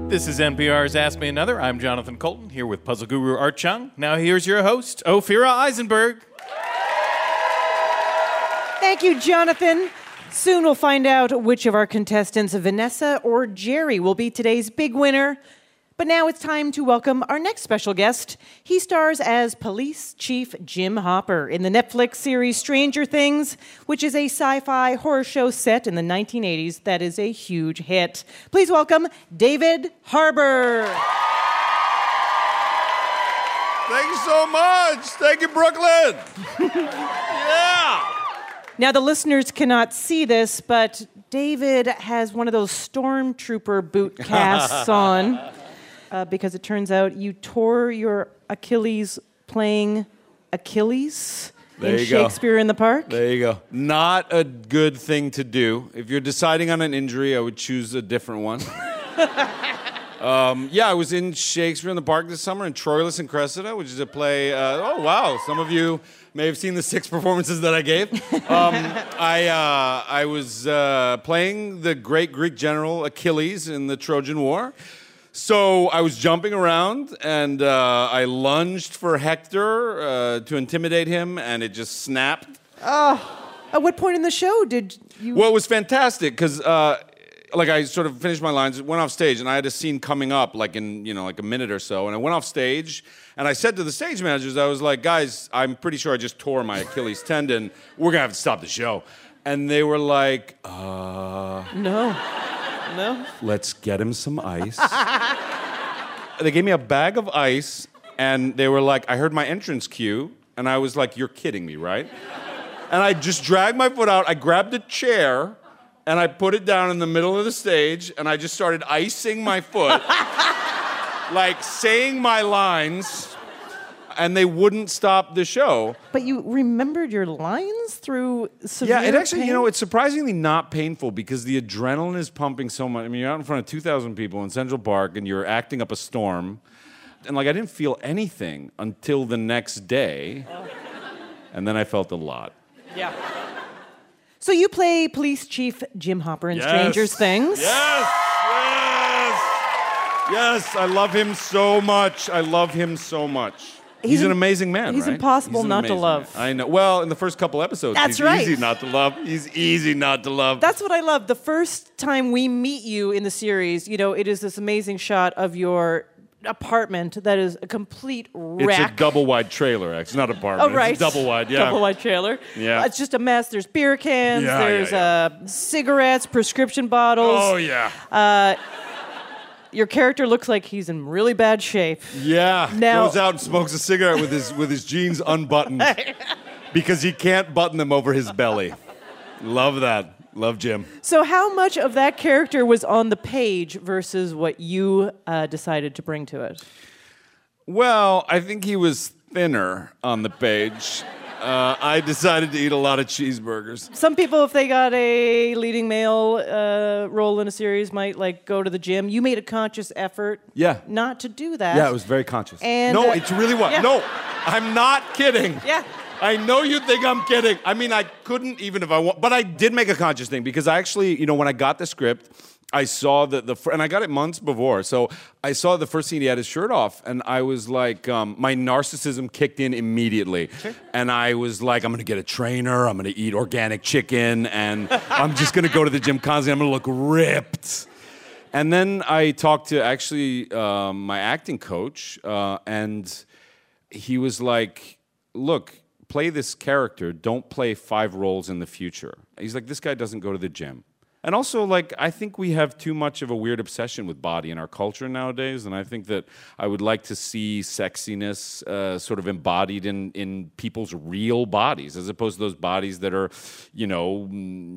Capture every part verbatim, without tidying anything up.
This is N P R's Ask Me Another. I'm Jonathan Colton, here with puzzle guru Art Chung. Now here's your host, Ophira Eisenberg. Thank you, Jonathan. Soon we'll find out which of our contestants, Vanessa or Jerry, will be today's big winner. But now it's time to welcome our next special guest. He stars as Police Chief Jim Hopper in the Netflix series Stranger Things, which is a sci-fi horror show set in the nineteen eighties that is a huge hit. Please welcome David Harbour. Thank you so much. Thank you, Brooklyn. Yeah. Now, the listeners cannot see this, but David has one of those stormtrooper boot casts on. Uh, because it turns out you tore your Achilles playing Achilles there in Shakespeare go. in the Park. There you go. Not a good thing to do. If you're deciding on an injury, I would choose a different one. um, yeah, I was in Shakespeare in the Park this summer in Troilus and Cressida, which is a play. Uh, oh, wow. Some of you may have seen the six performances that I gave. Um, I, uh, I was uh, playing the great Greek general Achilles in the Trojan War. So I was jumping around, and uh, I lunged for Hector uh, to intimidate him, and it just snapped. Oh, at what point in the show did you... Well, it was fantastic, because uh, like I sort of finished my lines, went off stage, and I had a scene coming up, like in, you know, like a minute or so, and I went off stage, and I said to the stage managers, I was like, guys, I'm pretty sure I just tore my Achilles tendon. We're going to have to stop the show. And they were like, uh... No. No? Let's get him some ice. They gave me a bag of ice, and they were like, I heard my entrance cue, and I was like, you're kidding me, right? And I just dragged my foot out, I grabbed a chair, and I put it down in the middle of the stage, and I just started icing my foot, like saying my lines, and they wouldn't stop the show. But you remembered your lines through severe Yeah, it actually, pain? you know, it's surprisingly not painful because the adrenaline is pumping so much. I mean, you're out in front of two thousand people in Central Park and you're acting up a storm. And, like, I didn't feel anything until the next day. Oh. And then I felt a lot. Yeah. So you play Police Chief Jim Hopper in Yes. Stranger Things. Yes, yes, yes. I love him so much. I love him so much. He's, he's an amazing man, He's right? impossible he's not to love. Man. I know. Well, in the first couple episodes, That's he's right. easy not to love. He's easy not to love. That's what I love. The first time we meet you in the series, you know, it is this amazing shot of your apartment that is a complete wreck. It's a double-wide trailer, actually. Not apartment. Oh, right. It's double-wide, yeah. Double-wide trailer. Yeah. Uh, it's just a mess. There's beer cans. Yeah, there's yeah, yeah. Uh, cigarettes, prescription bottles. Oh, yeah. Uh, your character looks like he's in really bad shape. Yeah. Now, goes out and smokes a cigarette with his with his jeans unbuttoned because he can't button them over his belly. Love that. Love Jim. So how much of that character was on the page versus what you uh, decided to bring to it? Well, I think he was thinner on the page. Uh, I decided to eat a lot of cheeseburgers. Some people, if they got a leading male uh, role in a series, might like go to the gym. You made a conscious effort, Yeah. not to do that. Yeah, it was very conscious. And, no, uh, it's really what? yeah. No, I'm not kidding. Yeah. I know you think I'm kidding. I mean, I couldn't even if I want, but I did make a conscious thing because I actually, you know, when I got the script, I saw the, the and I got it months before. So I saw the first scene, he had his shirt off, and I was like, um, my narcissism kicked in immediately. Sure. And I was like, I'm going to get a trainer, I'm going to eat organic chicken, and I'm just going to go to the gym constantly, I'm going to look ripped. And then I talked to actually um, my acting coach, uh, and he was like, look, play this character, don't play five roles in the future. He's like, this guy doesn't go to the gym. And also, like, I think we have too much of a weird obsession with body in our culture nowadays, and I think that I would like to see sexiness uh, sort of embodied in, in people's real bodies, as opposed to those bodies that are, you know,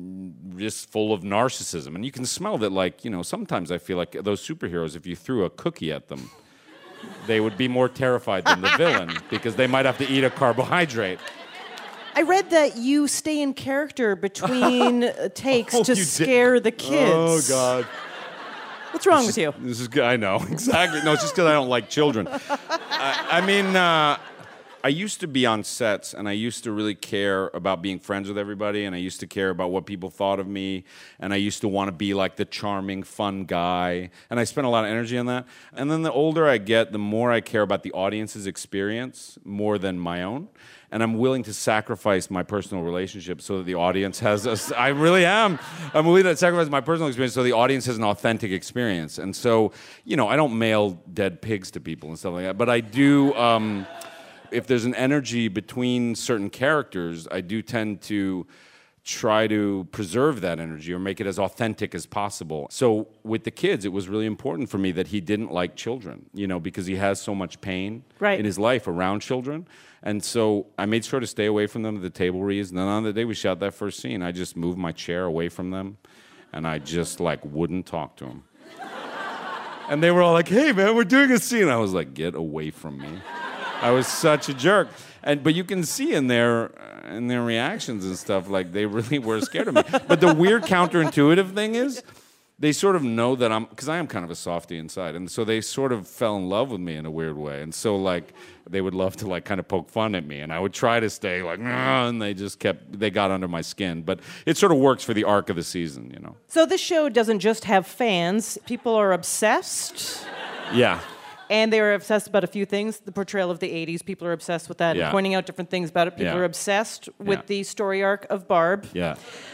just full of narcissism. And you can smell that, like, you know, sometimes I feel like those superheroes, if you threw a cookie at them, they would be more terrified than the villain, because they might have to eat a carbohydrate. I read that you stay in character between uh, takes Oh, to you scare did. the kids. Oh, God. What's wrong This with is- you? This is good. I know, exactly. No, it's just because I don't like children. I, I mean, uh, I used to be on sets, and I used to really care about being friends with everybody, and I used to care about what people thought of me, and I used to want to be like the charming, fun guy, and I spent a lot of energy on that. And then the older I get, the more I care about the audience's experience more than my own. And I'm willing to sacrifice my personal relationship so that the audience has a, I really am. I'm willing to sacrifice my personal experience so the audience has an authentic experience. And so, you know, I don't mail dead pigs to people and stuff like that, but I do, um, if there's an energy between certain characters, I do tend to try to preserve that energy or make it as authentic as possible. So with the kids, it was really important for me that he didn't like children, you know, because he has so much pain right. in his life around children. And so I made sure to stay away from them at the table reads. And then on the day we shot that first scene, I just moved my chair away from them, and I just, like, wouldn't talk to them. And they were all like, hey, man, we're doing a scene. I was like, get away from me. I was such a jerk. And but you can see in their, in their reactions and stuff, like, they really were scared of me. But the weird counterintuitive thing is, they sort of know that I'm, because I am kind of a softie inside, and so they sort of fell in love with me in a weird way. And so, like, they would love to, like, kind of poke fun at me, and I would try to stay like, nah, and they just kept, they got under my skin. But it sort of works for the arc of the season, you know. So this show doesn't just have fans; people are obsessed. Yeah. And they are obsessed about a few things. The portrayal of the eighties, people are obsessed with that, Yeah. and pointing out different things about it. People Yeah. are obsessed with Yeah. the story arc of Barb. Yeah.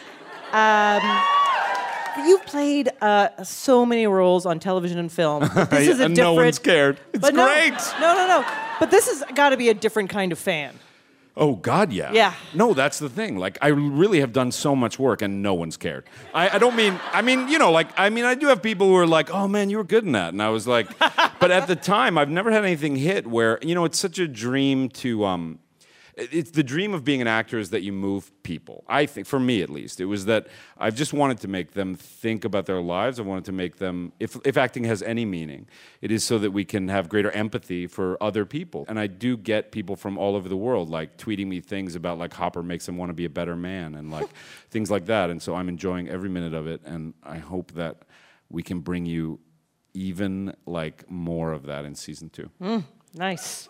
You've played uh, so many roles on television and film. But this is a And different. no one's scared. It's but no, great. No, no, no. But this has got to be a different kind of fan. Oh, God, yeah. Yeah. No, that's the thing. Like, I really have done so much work, and no one's cared. I, I don't mean, I mean, you know, like, I mean, I do have people who are like, oh, man, you were good in that. And I was like, but at the time, I've never had anything hit where, you know, it's such a dream to, um, it's the dream of being an actor is that you move people. I think, for me at least, it was that I've just wanted to make them think about their lives. I wanted to make them, if, if acting has any meaning, it is so that we can have greater empathy for other people. And I do get people from all over the world, like, tweeting me things about, like, Hopper makes them want to be a better man and, like, things like that. And so I'm enjoying every minute of it, and I hope that we can bring you even, like, more of that in season two. Mm, nice.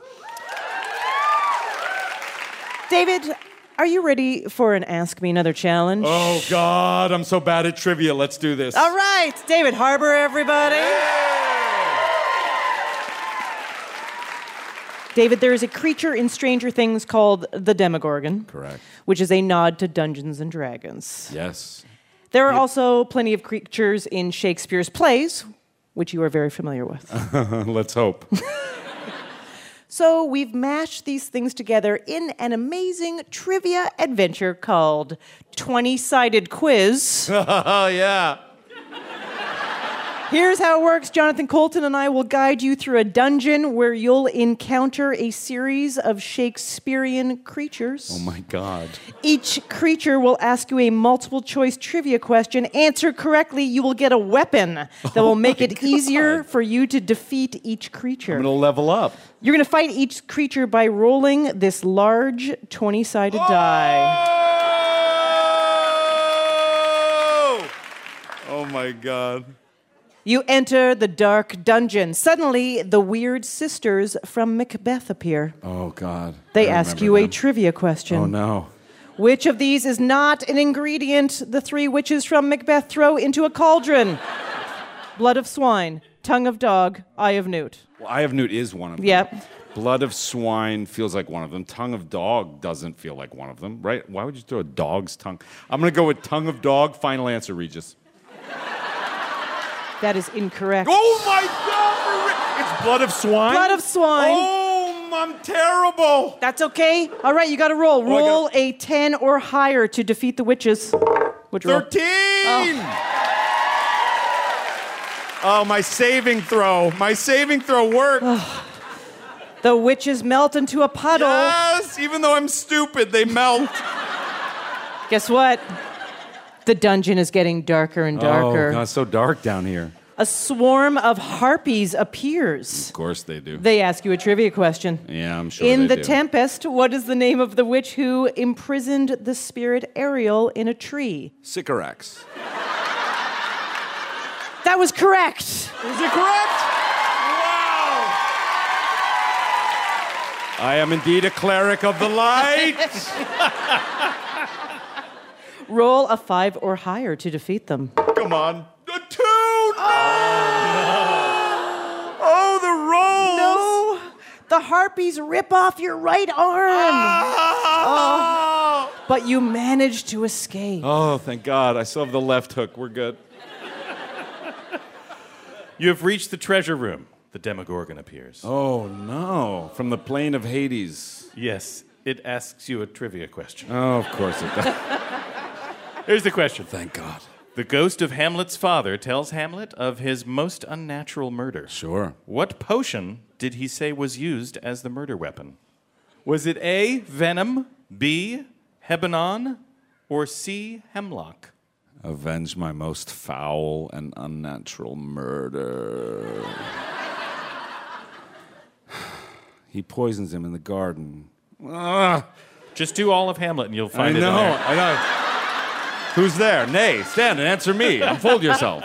David, are you ready for an Ask Me Another challenge? Oh, God, I'm so bad at trivia. Let's do this. All right, David Harbour, everybody. David, there is a creature in Stranger Things called the Demogorgon. Correct. Which is a nod to Dungeons and Dragons. Yes. There are also plenty of creatures in Shakespeare's plays, which you are very familiar with. Let's hope. So we've mashed these things together in an amazing trivia adventure called twenty-Sided Quiz. Oh, yeah. Here's how it works. Jonathan Colton and I will guide you through a dungeon where you'll encounter a series of Shakespearean creatures. Oh, my God. Each creature will ask you a multiple-choice trivia question. Answer correctly, you will get a weapon that will Oh make my it easier God. for you to defeat each creature. I'm going to level up. You're going to fight each creature by rolling this large twenty-sided die. Oh! Oh, my God. You enter the dark dungeon. Suddenly, the weird sisters from Macbeth appear. Oh, God. They I ask remember you a them. trivia question. Oh, no. Which of these is not an ingredient the three witches from Macbeth throw into a cauldron? Blood of swine, tongue of dog, eye of newt. Well, Eye of Newt is one of them. Yep. Blood of swine feels like one of them. Tongue of dog doesn't feel like one of them, right? Why would you throw a dog's tongue? I'm going to go with tongue of dog. Final answer, Regis. That is incorrect. Oh, my God! It's blood of swine? Blood of swine. Oh, I'm terrible. That's okay. All right, you got to roll. Oh, I roll gotta- a ten or higher to defeat the witches. Which roll? thirteen! Oh. my saving throw. My saving throw worked. The witches melt into a puddle. Yes, even though I'm stupid, they melt. Guess what? The dungeon is getting darker and darker. Oh, God, it's so dark down here. A swarm of harpies appears. Of course they do. They ask you a trivia question. Yeah, I'm sure In they The do. Tempest, what is the name of the witch who imprisoned the spirit Ariel in a tree? Sycorax. That was correct. Is it correct? Wow! I am indeed a cleric of the light. Roll a five or higher to defeat them. Come on. A two! Oh, oh the rolls! No! The harpies rip off your right arm. Oh. But you managed to escape. Oh, thank God. I still have the left hook. We're good. You have reached the treasure room. The Demogorgon appears. Oh, no. From the plane of Hades. Yes, it asks you a trivia question. Oh, of course it does. Here's the question. Thank God. The ghost of Hamlet's father tells Hamlet of his most unnatural murder. Sure. What potion did he say was used as the murder weapon? Was it A, venom, B, hebanon, or C, hemlock? Avenge my most foul and unnatural murder. He poisons him in the garden. Ugh. Just do all of Hamlet and you'll I find it know, in there. I know. Who's there? Nay, stand and answer me. Unfold yourself.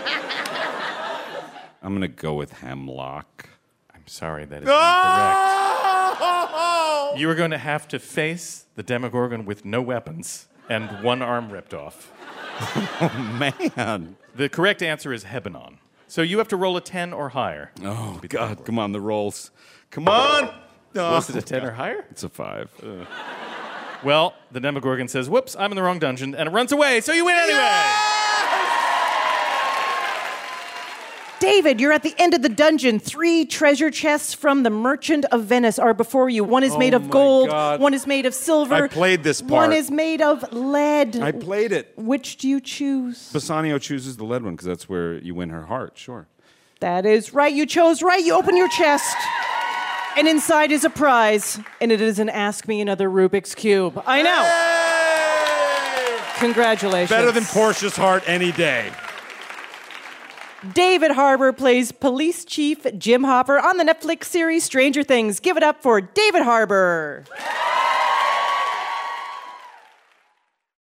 I'm going to go with hemlock. I'm sorry, that is incorrect. You are going to have to face the Demogorgon with no weapons and one arm ripped off. Oh, man. The correct answer is hebanon. So you have to roll a ten or higher. Oh, God. Come on, the rolls. Come on. Oh, Was it a ten or higher? It's a five. Ugh. Well, the Demogorgon says, whoops, I'm in the wrong dungeon, and it runs away, so you win anyway! David, you're at the end of the dungeon. Three treasure chests from the Merchant of Venice are before you. One is made Oh of my gold, God. one is made of silver. I played this One part. is made of lead. I played it. Which do you choose? Bassanio chooses the lead one because that's where you win her heart, sure. That is right. You chose right. You open your chest. And inside is a prize. And it is an Ask Me Another Rubik's Cube. I know. Hey! Congratulations. Better than Portia's heart any day. David Harbour plays Police Chief Jim Hopper on the Netflix series Stranger Things. Give it up for David Harbour.